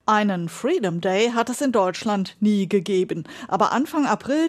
Einen Freedom Day hat es in Deutschland nie gegeben. Aber Anfang April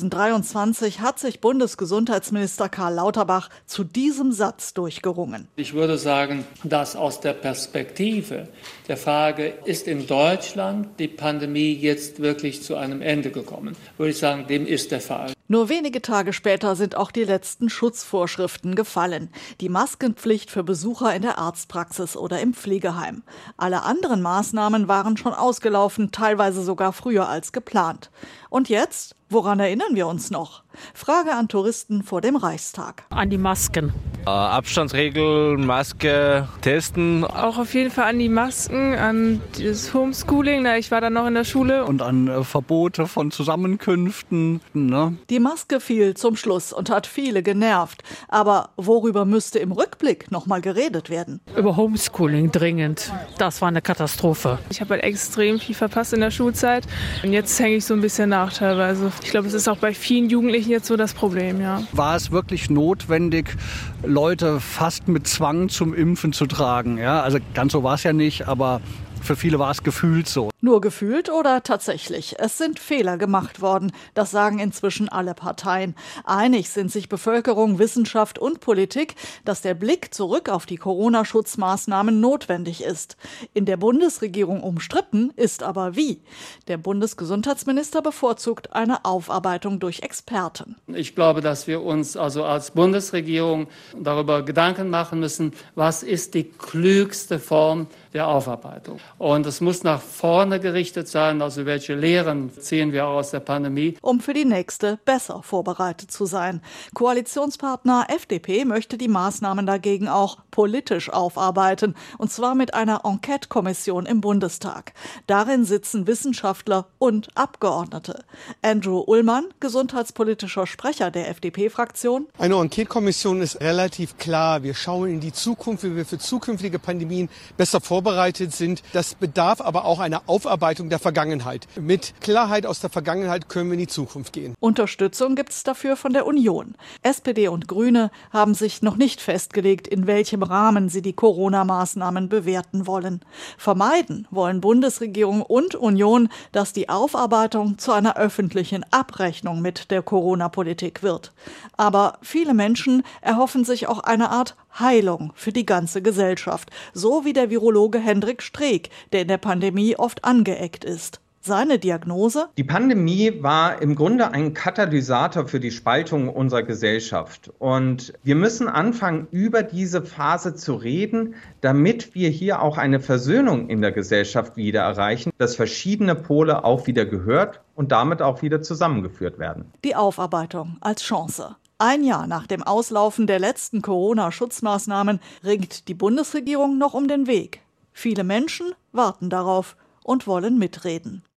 2023 hat sich Bundesgesundheitsminister Karl Lauterbach zu diesem Satz durchgerungen. Ich würde sagen, dass aus der Perspektive der Frage, ist in Deutschland die Pandemie jetzt wirklich zu einem Ende gekommen, würde ich sagen, dem ist der Fall. Nur wenige Tage später sind auch die letzten Schutzvorschriften gefallen. Die Maskenpflicht für Besucher in der Arztpraxis oder im Pflegeheim. Alle anderen Maßnahmen waren schon ausgelaufen, teilweise sogar früher als geplant. Und jetzt? Woran erinnern wir uns noch? Frage an Touristen vor dem Reichstag. An die Masken. Abstandsregeln, Maske, Testen. Auch auf jeden Fall an die Masken, an das Homeschooling. Ich war dann noch in der Schule. Und an Verbote von Zusammenkünften. Ne? Die Maske fiel zum Schluss und hat viele genervt. Aber worüber müsste im Rückblick noch mal geredet werden? Über Homeschooling dringend. Das war eine Katastrophe. Ich habe halt extrem viel verpasst in der Schulzeit. Und jetzt hänge ich so ein bisschen nach teilweise. Ich glaube, es ist auch bei vielen Jugendlichen jetzt so das Problem, ja. War es wirklich notwendig, Leute fast mit Zwang zum Impfen zu tragen? Ja, also ganz so war es ja nicht, aber für viele war es gefühlt so. Nur gefühlt oder tatsächlich? Es sind Fehler gemacht worden. Das sagen inzwischen alle Parteien. Einig sind sich Bevölkerung, Wissenschaft und Politik, dass der Blick zurück auf die Corona-Schutzmaßnahmen notwendig ist. In der Bundesregierung umstritten ist aber wie. Der Bundesgesundheitsminister bevorzugt eine Aufarbeitung durch Experten. Ich glaube, dass wir uns also als Bundesregierung darüber Gedanken machen müssen, was ist die klügste Form der Aufarbeitung. Und es muss nach vorne gerichtet sein, also welche Lehren ziehen wir aus der Pandemie. Um für die nächste besser vorbereitet zu sein. Koalitionspartner FDP möchte die Maßnahmen dagegen auch politisch aufarbeiten, und zwar mit einer Enquete-Kommission im Bundestag. Darin sitzen Wissenschaftler und Abgeordnete. Andrew Ullmann, gesundheitspolitischer Sprecher der FDP-Fraktion. Eine Enquete-Kommission ist relativ klar. Wir schauen in die Zukunft, wie wir für zukünftige Pandemien besser vorbereitet sind. Das bedarf aber auch einer Aufarbeitung der Vergangenheit. Mit Klarheit aus der Vergangenheit können wir in die Zukunft gehen. Unterstützung gibt es dafür von der Union. SPD und Grüne haben sich noch nicht festgelegt, in welchem Rahmen sie die Corona-Maßnahmen bewerten wollen. Vermeiden wollen Bundesregierung und Union, dass die Aufarbeitung zu einer öffentlichen Abrechnung mit der Corona-Politik wird. Aber viele Menschen erhoffen sich auch eine Art Heilung für die ganze Gesellschaft, so wie der Virologe Hendrik Streeck, der in der Pandemie oft angeeckt ist. Seine Diagnose? Die Pandemie war im Grunde ein Katalysator für die Spaltung unserer Gesellschaft. Und wir müssen anfangen, über diese Phase zu reden, damit wir hier auch eine Versöhnung in der Gesellschaft wieder erreichen, dass verschiedene Pole auch wieder gehört und damit auch wieder zusammengeführt werden. Die Aufarbeitung als Chance. Ein Jahr nach dem Auslaufen der letzten Corona-Schutzmaßnahmen ringt die Bundesregierung noch um den Weg. Viele Menschen warten darauf und wollen mitreden.